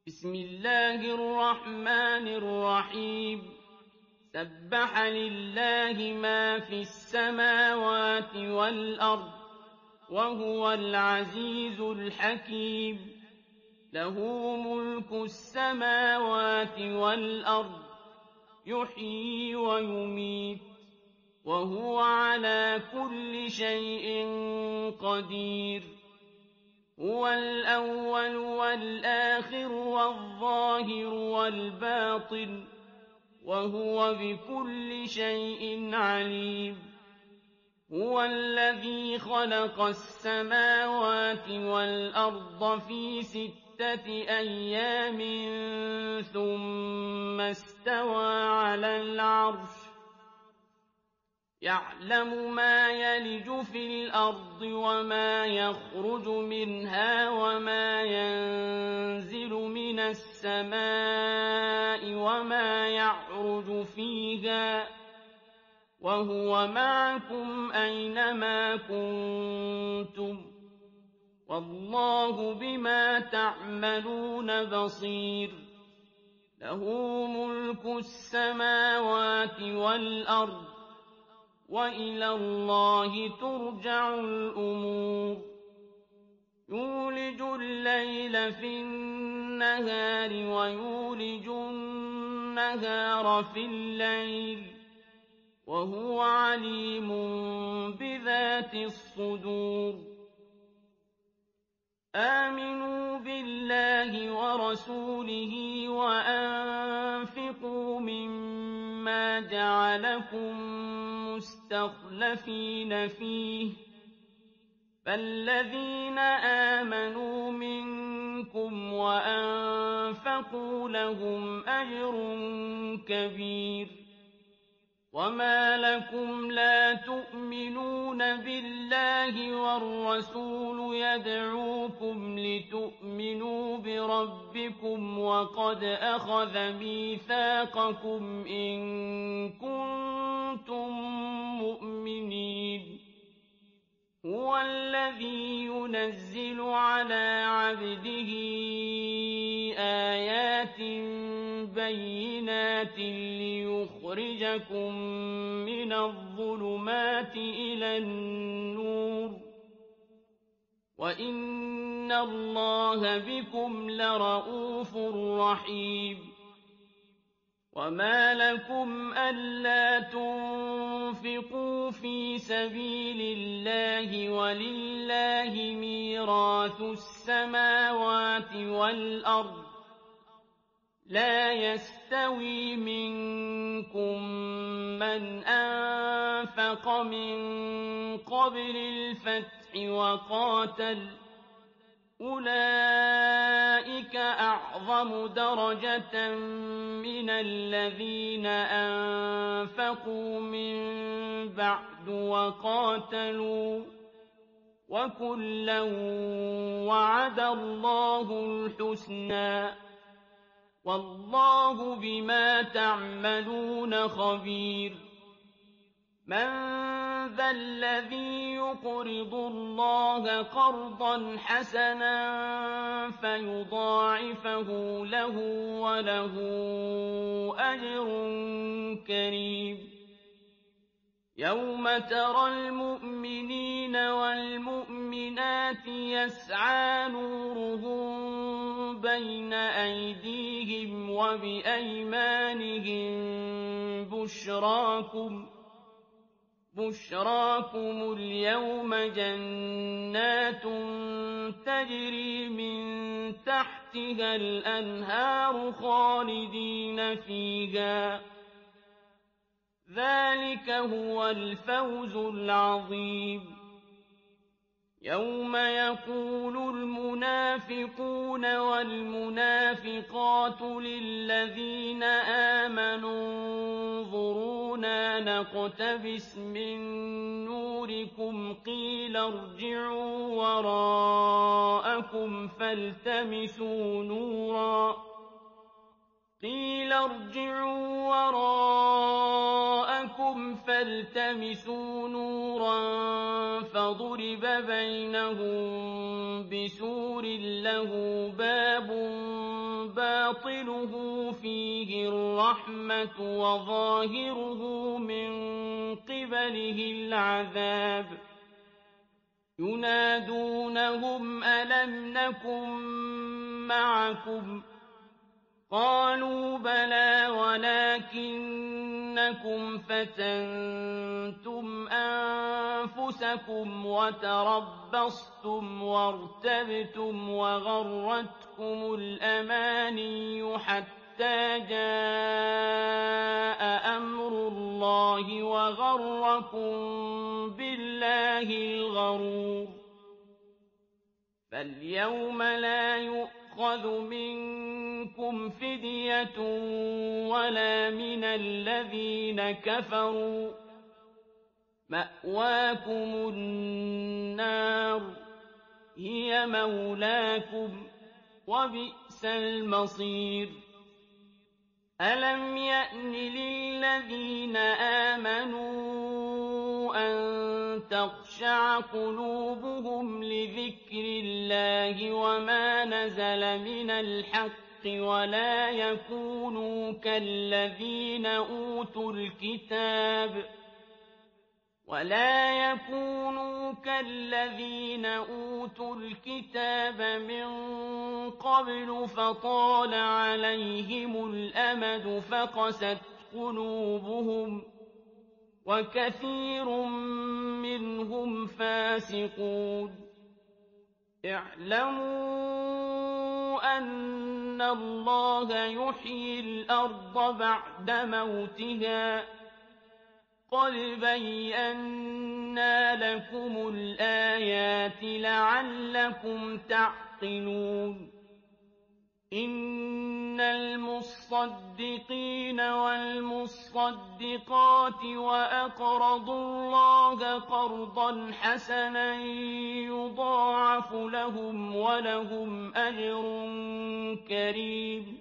بسم الله الرحمن الرحيم سبح لله ما في السماوات والأرض وهو العزيز الحكيم له ملك السماوات والأرض يحيي ويميت وهو على كل شيء قدير هو الأول والآخر والظاهر والباطن وهو بكل شيء عليم هو الذي خلق السماوات والأرض في 6 أيام ثم استوى على العرش يعلم ما يلج في الأرض وما يخرج منها وما ينزل من السماء وما يعرج فيها وهو معكم أينما كنتم والله بما تعملون بصير له ملك السماوات والأرض وإلى الله ترجع الأمور يولج الليل في النهار ويولج النهار في الليل وهو عليم بذات الصدور آمنوا بالله ورسوله وأنفقوا مما جعلكم مستخلفين فيه فالذين آمنوا منكم وأنفقوا لهم أجر كبير وما لكم لا تؤمنون بالله والرسول يدعوكم لتؤمنوا بربكم وقد أخذ ميثاقكم إن كنتم مؤمنين هو الذي ينزل على عبده آيات بينات ليخرجكم من الظلمات إلى النور وإن الله بكم لرءوف رحيم وما لكم ألا تنفقوا في سبيل الله ولله ميراث السماوات والأرض لا يستوي منكم من أنفق من قبل الفتح وقاتل أولئك أعظم درجة من الذين أنفقوا من بعد وقاتلوا وكلا وعد الله الحسنى والله بما تعملون خبير من ذا الذي يقرض الله قرضا حسنا فيضاعفه له وله أجر كريم يوم ترى المؤمنين والمؤمنات يسعى نورهم بين أيديهم وبأيمانهم بشراكم اليوم جنات تجري من تحتها الأنهار خالدين فيها ذلك هو الفوز العظيم يوم يقول المنافقون والمنافقات للذين آمنوا انظرونا نقتبس من نوركم قيل ارجعوا وراءكم فالتمسوا نورا قيل ارجعوا وراءكم فالتمسوا نورا فضرب بينهم بسور له باب باطنه فيه الرحمة وظاهره من قبله العذاب ينادونهم ألم نكن معكم قالوا بلى ولكنكم فتنتم أنفسكم وتربصتم وارتبتم وغرتكم الأماني حتى جاء أمر الله وغركم بالله الغرور فاليوم لا يؤخذ منكم فدية ولا من الذين كفروا مأواكم النار هي مولاكم وبئس المصير ألم يأن للذين آمنوا أن تخشع قلوبهم لذكر الله وما نزل من الحق ولا يكونوا كالذين أوتوا الكتاب من قبل فطال عليهم الأمد فقست قلوبهم وكثير منهم فاسقون اعلموا أن الله يحيي الأرض بعد موتها قد بينا لكم الآيات لعلكم تعقلون إن المصدقين والمصدقات وأقرضوا الله قرضا حسنا يضاعف لهم ولهم أجر كريم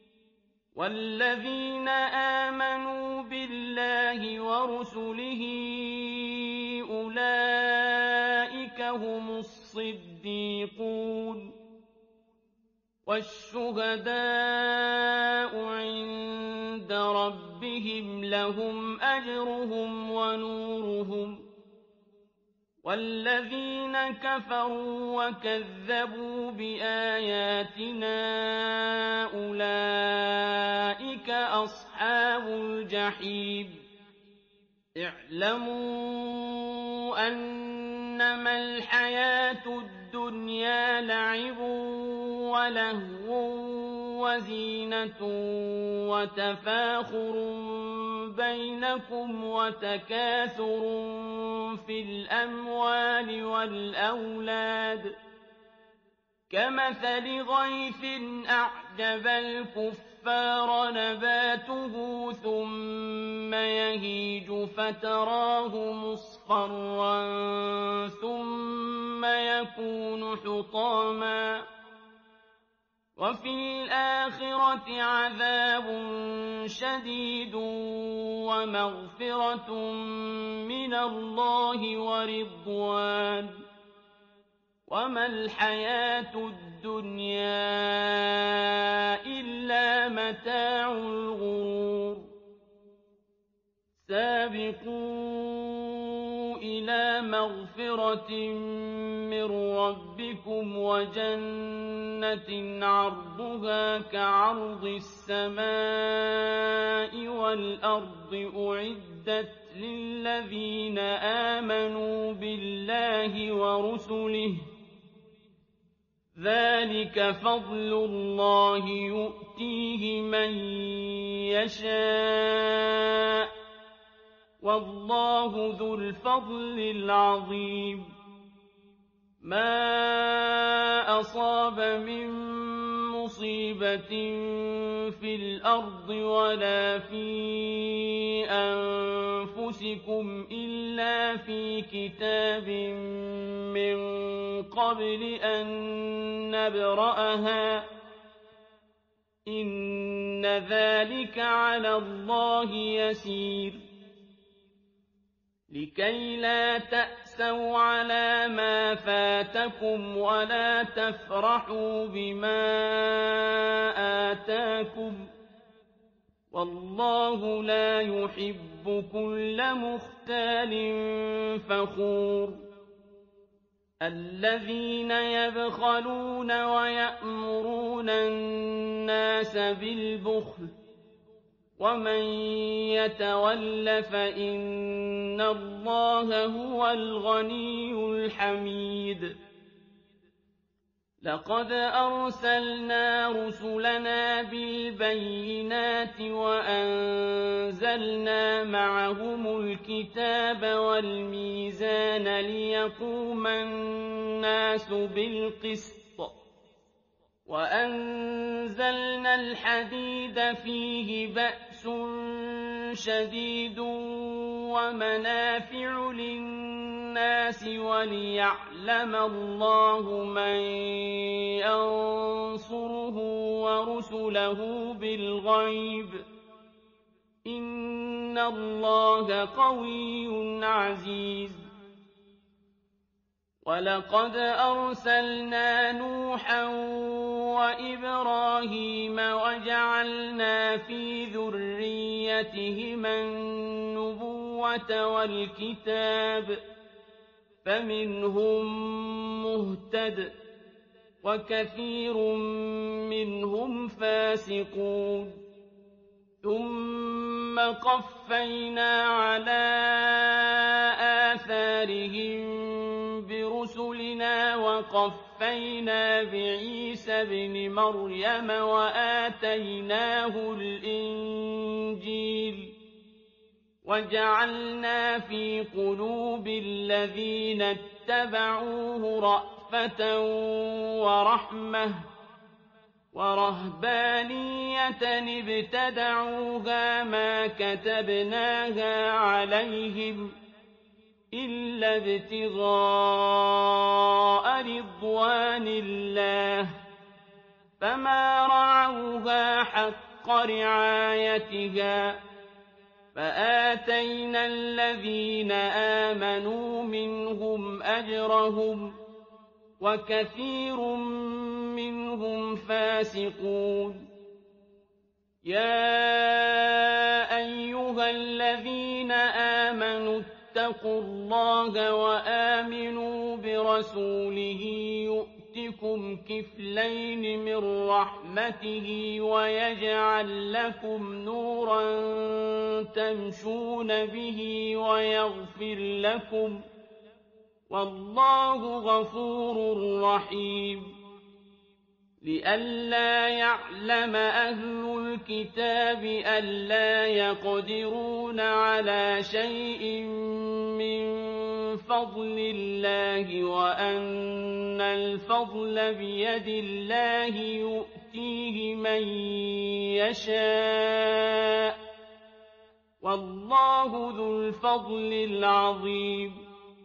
والذين آمنوا بالله ورسله أولئك هم الصديقون والشهداء عند ربهم لهم أجرهم ونورهم والذين كفروا وكذبوا بآياتنا أولئك أصحاب الجحيم اعلموا أنما الحياة الدنيا لعب ولهو وزينة وتفاخر بينكم وتكاثر في الأموال والأولاد كمثل غيث أعجب الكفار نباته ثم يهيج فتراه مصفرا ثم يكون حطاما وفي الآخرة عذاب شديد ومغفرة من الله ورضوان وما الحياة الدنيا إلا متاع الغرور سابقوا إلى مغفرة من ربكم وجنة عرضها كعرض السماء والأرض أعدت للذين آمنوا بالله ورسله ذلك فضل الله يؤتيه من يشاء والله ذو الفضل العظيم ما أصاب من مصيبة في الأرض ولا في أنفسكم إلا في كتاب من قبل أن نبرأها إن ذلك على الله يسير لكي لا تأسوا على ما فاتكم ولا تفرحوا بما آتَاكُمْ ۗ وَاللَّهُ لَا يُحِبُّ كُلَّ مُخْتَالٍ فَخُورٍ الَّذِينَ يَبْخَلُونَ وَيَأْمُرُونَ النَّاسَ بِالْبُخْلِ ۗ وَمَن يَتَوَلَّ فَإِنَّ اللَّهَ هُوَ الْغَنِيُّ الْحَمِيدُ لَقَدْ أَرْسَلْنَا رُسُلَنَا بِالْبَيِّنَاتِ وَأَنزَلْنَا مَعَهُمُ الْكِتَابَ وَالْمِيزَانَ لِيَقُومَ النَّاسُ بِالْقِسْطِ ۖ وَأَنزَلْنَا الْحَدِيدَ فِيهِ بَأْسٌ شَدِيدٌ وَمَنَافِعُ لِلنَّاسِ وَلِيَعْلَمَ اللَّهُ مَن يَنصُرُهُ وَرُسُلَهُ بِالْغَيْبِ ۚ إِنَّ اللَّهَ قَوِيٌّ عَزِيزٌ وَلَقَدْ أَرْسَلْنَا نُوحًا وَإِبْرَاهِيمَ وَجَعَلْنَا فِي ذُرِّيَّتِهِمَا النُّبُوَّةَ وَالْكِتَابَ ۖ فَمِنْهُم مُّهْتَدٍ ۖ وَكَثِيرٌ مِّنْهُمْ فَاسِقُونَ ثُمَّ قَفَّيْنَا عَلَىٰ آثَارِهِم بِرُسُلِنَا وَقَفَّيْنَا بِعِيسَى ابْنِ مَرْيَمَ وَآتَيْنَاهُ الْإِنجِيلَ وَجَعَلْنَا فِي قُلُوبِ الَّذِينَ اتَّبَعُوهُ رَأْفَةً وَرَحْمَةً وَرَهْبَانِيَّةً ابْتَدَعُوهَا مَا كَتَبْنَاهَا عَلَيْهِمْ إِلَّا ابْتِغَاءَ رِضْوَانِ اللَّهِ فَمَا رَعَوْهَا حَقَّ رِعَايَتِهَا فَآتَيْنَا الَّذِينَ آمَنُوا مِنْهُمْ أَجْرَهُمْ ۖ وَكَثِيرٌ مِّنْهُمْ فَاسِقُونَ يَا أَيُّهَا الَّذِينَ آمَنُوا اتَّقُوا اللَّهَ وَآمِنُوا بِرَسُولِهِ يُؤْتِكُمْ كِفْلَيْنِ مِن رَّحْمَتِهِ وَيَجْعَل لَّكُمْ نُورًا تَمْشُونَ بِهِ وَيَغْفِرْ لَكُمْ ۗ وَاللَّهُ غَفُورٌ رَّحِيمٌ لِّئَلَّا يَعْلَمَ أَهْلُ الْكِتَابِ أَلَّا يَقْدِرُونَ عَلَىٰ شَيْءٍ مِّن فَضْلِ اللَّهِ وَأَنَّ الْفَضْلَ بِيَدِ اللَّهِ يُؤْتِيهِ مَن يَشَاءُ ۗ وَاللَّهُ ذُو الْفَضْلِ الْعَظِيمِ